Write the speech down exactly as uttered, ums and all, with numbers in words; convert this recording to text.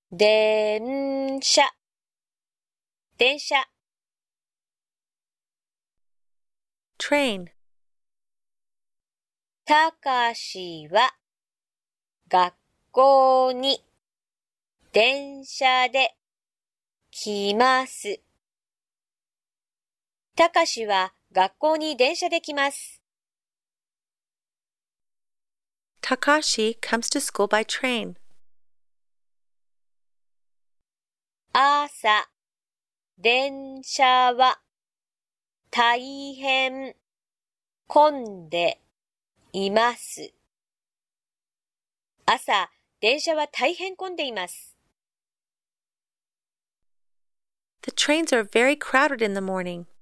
電車、電車。 train, たかしは学校に電車で来ます。たかしは学校に電車で来ます。 Takashi comes to school by train. 朝、電車は大変混んでいます。朝、電車は大変混んでいます。 The trains are very crowded in the morning.